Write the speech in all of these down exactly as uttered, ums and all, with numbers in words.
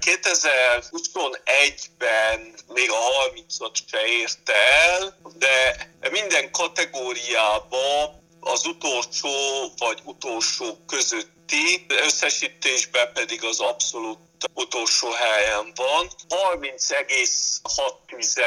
kétezer-huszonegyben még a harmincat se érte el, de minden kategóriában az utolsó vagy utolsó közötti, összesítésben pedig az abszolút utolsó helyen van. harminc egész hat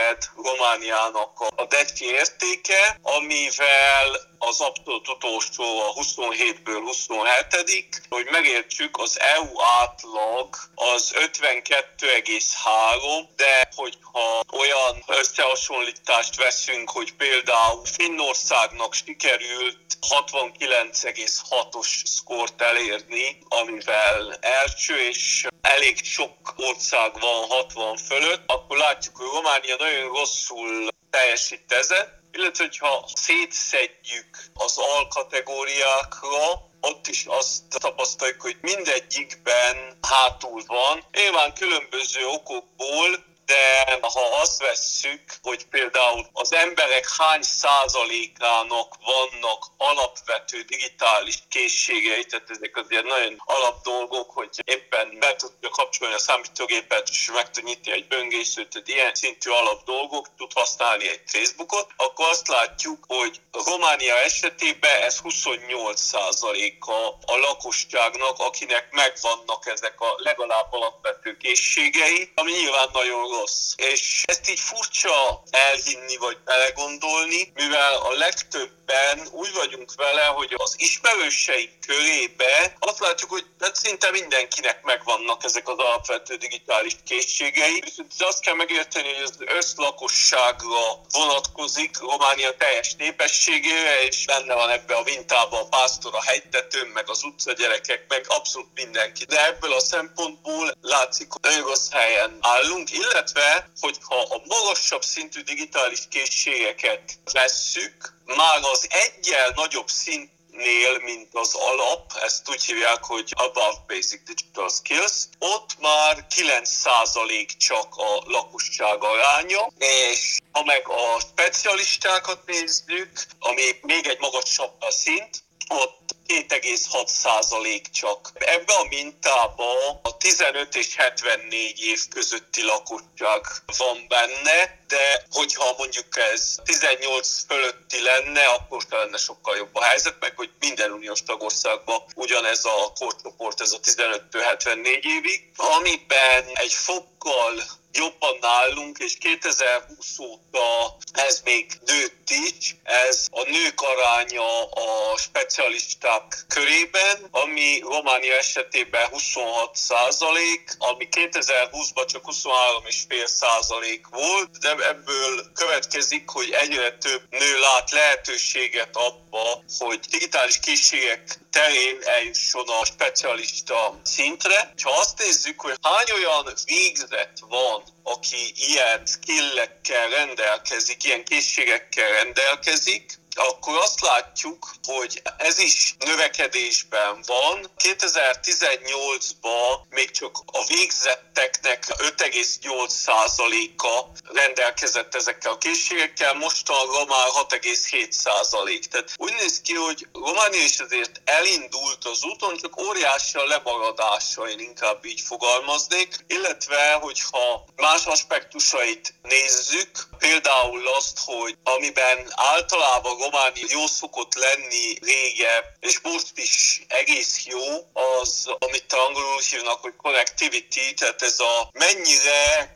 Romániának a deci értéke, amivel az abszolút utolsó a huszonhétből huszonhetedik Hogy megértsük, az é u átlag az ötvenkettő egész három, de hogyha olyan összehasonlítást veszünk, hogy például Finnországnak sikerült hatvankilenc egész hatos szkort elérni, amivel első, és elég sok ország van hatvan fölött, akkor látjuk, hogy Románia nagyon rosszul teljesít ezen, illetve hogyha szétszedjük az alkategóriákra, ott is azt tapasztaljuk, hogy mindegyikben hátul van. Nyilván különböző okokból, de ha azt vesszük, hogy például az emberek hány százalékának vannak alapvető digitális készségei, tehát ezek azért nagyon alap dolgok, hogy éppen be tudja kapcsolni a számítógépet, és meg tud nyitni egy böngészőt, tehát ilyen szintű alap dolgok, tud használni egy Facebookot, akkor azt látjuk, hogy Románia esetében ez huszonnyolc százaléka a lakosságnak, akinek megvannak ezek a legalább alapvető készségei, ami nyilván nagyon rossz. És ezt így furcsa elhinni vagy belegondolni, mivel a legtöbben úgy vagyunk vele, hogy az ismerőseink körébe azt látjuk, hogy szinte mindenkinek megvannak ezek az alapvető digitális készségei. Viszont azt kell megérteni, hogy az összlakosságra vonatkozik, Románia teljes népességére, és benne van ebbe a mintában a pásztor, a hegytetőn, meg az utcagyerekek, meg abszolút mindenki. De ebből a szempontból látszik, hogy nagyon rossz helyen állunk, illetve, hogyha a magasabb szintű digitális készségeket vesszük, már az eggyel nagyobb szint nél, mint az alap, ezt úgy hívják, hogy Above Basic Digital Skills, ott már kilenc százalék csak a lakosság aránya, és ha meg a specialistákat nézzük, ami még egy magasabb a szint, ott két egész hat százalék csak. Ebben a mintában a tizenöt és hetvennégy év közötti lakosság van benne, de hogyha mondjuk ez tizennyolc fölötti lenne, akkor lenne sokkal jobb a helyzet, meg hogy minden uniós tagországban ugyanez a korcsoport, ez a tizenöttől hetvennégy évig, amiben egy fokkal jobban nálunk, és kétezer-húsz óta ez még nőtt is, ez a nők aránya a specialisták körében, ami Románia esetében huszonhat százalék, ami kétezer-húszban csak huszonhárom egész öt százalék volt, de ebből következik, hogy egyre több nő lát lehetőséget abba, hogy digitális készségek terén eljusson a specialista szintre. Ha azt nézzük, hogy hány olyan végzet van, aki ilyen skillekkel rendelkezik, ilyen készségekkel rendelkezik, akkor azt látjuk, hogy ez is növekedésben van. kétezer-tizennyolcban még csak a végzetteknek öt egész nyolc százaléka rendelkezett ezekkel a készségekkel, mostanra már hat egész hét százalék. Tehát úgy néz ki, hogy Románia is azért elindult az úton, csak óriási a lemaradása, én inkább így fogalmaznék, illetve, hogyha más aspektusait nézzük, például azt, hogy amiben általában Románia jó szokott lenni régen, és most is egész jó, az, amit angolul hívnak, hogy connectivity, tehát ez a mennyire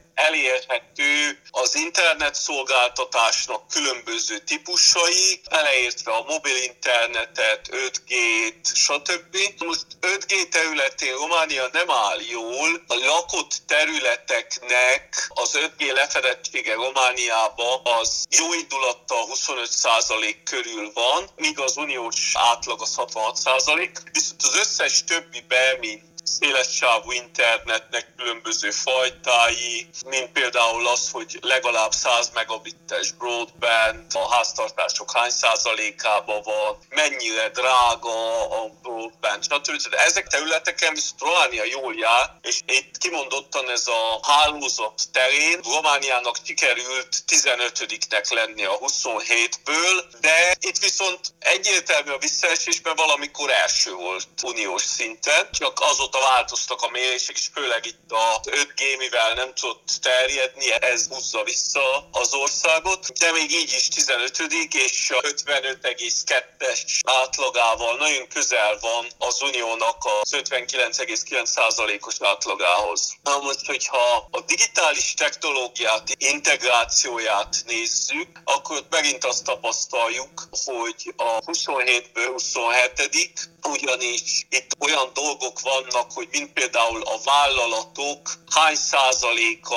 elérhető az internet szolgáltatásnak különböző típusai, beleértve a mobil internetet, öt gét, stb. Most öt gé területén Románia nem áll jól, a lakott területeknek az öt gé lefedettsége Romániában az jó indulattal huszonöt százalék körül van, míg az uniós átlag az hatvanhat százalék, viszont az összes többiben, mint szélessávú internetnek különböző fajtái, mint például az, hogy legalább száz megabittes broadband, a háztartások hány százalékában van, mennyire drága a broadband, stb. Ezek területeken viszont Románia jól jár, és itt kimondottan ez a hálózat terén Romániának sikerült tizenötödiknek lenni a huszonhétből, de itt viszont egyértelmű a visszaesésben valamikor első volt uniós szinten, csak azóta változtak a mérések, és főleg itt a öt G, mivel nem tudott terjedni, ez húzza vissza az országot, de még így is tizenötödik és a ötvenöt egész kettes átlagával nagyon közel van az Uniónak az ötvenkilenc egész kilenc százalékos átlagához. Na most, hogyha a digitális technológiát, integrációját nézzük, akkor megint azt tapasztaljuk, hogy a huszonhétből huszonhetedik, ugyanis itt olyan dolgok vannak, hogy mint például a vállalatok hány százaléka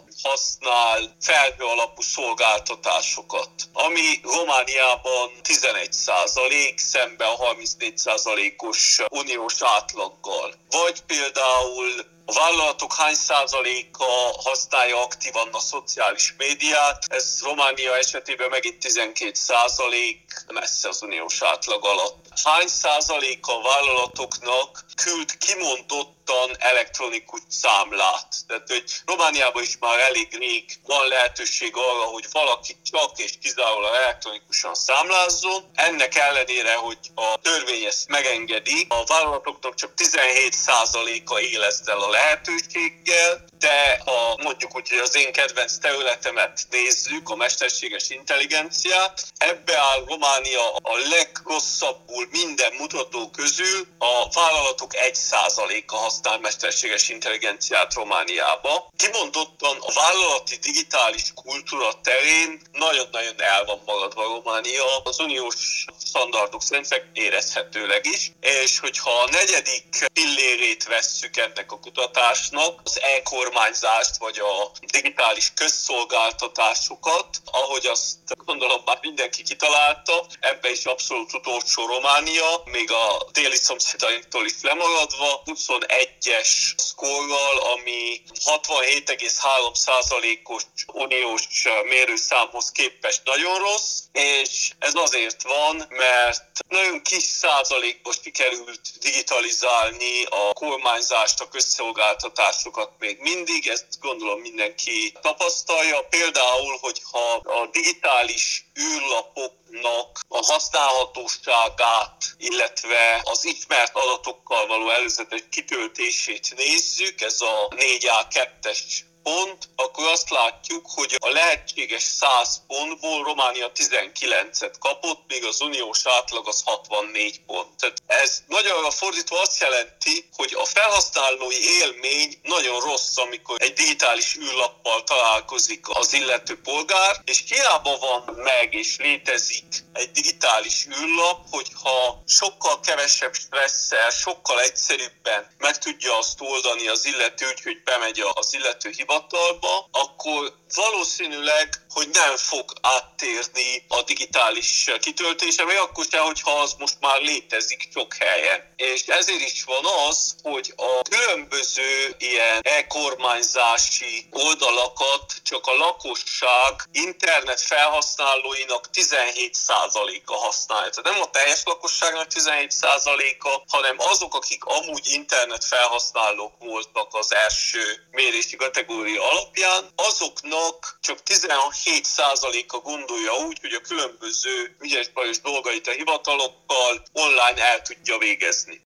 használ felhő alapú szolgáltatásokat, ami Romániában tizenegy százalék, szemben a harmincnégy százalékos uniós átlaggal. Vagy például a vállalatok hány százaléka használja aktívan a szociális médiát, ez Románia esetében megint tizenkét százalék, messze az uniós átlag alatt. Hány százaléka a vállalatoknak küld kimondottan elektronikus számlát? Tehát, hogy Romániában is már elég rég van lehetőség arra, hogy valaki csak és kizárólag elektronikusan számlázzon. Ennek ellenére, hogy a törvény ezt megengedi, a vállalatoknak csak tizenhét százaléka él ezzel a lehetőséggel, de ha mondjuk úgy, hogy az én kedvenc területemet nézzük, a mesterséges intelligenciát, ebbe áll Románia a legrosszabbul minden mutató közül, a vállalatok egy százaléka használ mesterséges intelligenciát Romániába. Kimondottan a vállalati digitális kultúra terén nagyon-nagyon el van maradva Románia, az uniós standardok szerint érezhetőleg is, és hogyha a negyedik pillérét vesszük ennek a kutatásnak, az e-kormányzást vagy a digitális közszolgáltatásokat, ahogy azt gondolom már mindenki kitalálta, ebbe is abszolút utolsó Románia, még a déli szomszédainktól is lemaradva, huszonegyes szkórral, ami hatvanhét egész három százalékos uniós mérőszámhoz képest nagyon rossz, és ez azért van, mert nagyon kis százalékban sikerült digitalizálni a kormányzást, a közszolgáltatásokat még mindig, ezt gondolom mindenki tapasztalja. Például, hogyha a digitális űrlapoknak a használhatóságát, illetve az ismert adatokkal való előzetes kitöltését nézzük, ez a négy á kettes pont, akkor azt látjuk, hogy a lehetséges száz pontból Románia tizenkilencet kapott, míg az uniós átlag az hatvannégy pont. Tehát ez magyarra fordítva azt jelenti, hogy a felhasználói élmény nagyon rossz, amikor egy digitális űrlappal találkozik az illető polgár, és hiába van meg és létezik egy digitális űrlap, hogyha sokkal kevesebb stresszel, sokkal egyszerűbben meg tudja azt oldani az illető, hogy bemegy az illető hivatalba, akkor valószínűleg, hogy nem fog áttérni a digitális kitöltése, vagy akkor sem, hogyha az most már létezik sok helyen. És ezért is van az, hogy a különböző ilyen e-kormányzási oldalakat csak a lakosság internet felhasználóinak tizenhét százaléka használja. Tehát nem a teljes lakosságnak tizenhét százaléka, hanem azok, akik amúgy internet felhasználók voltak az első mérési kategória alapján, azoknak csak tizenhét százaléka gondolja úgy, hogy a különböző ügyes bajos dolgait a hivatalokkal online el tudja végezni.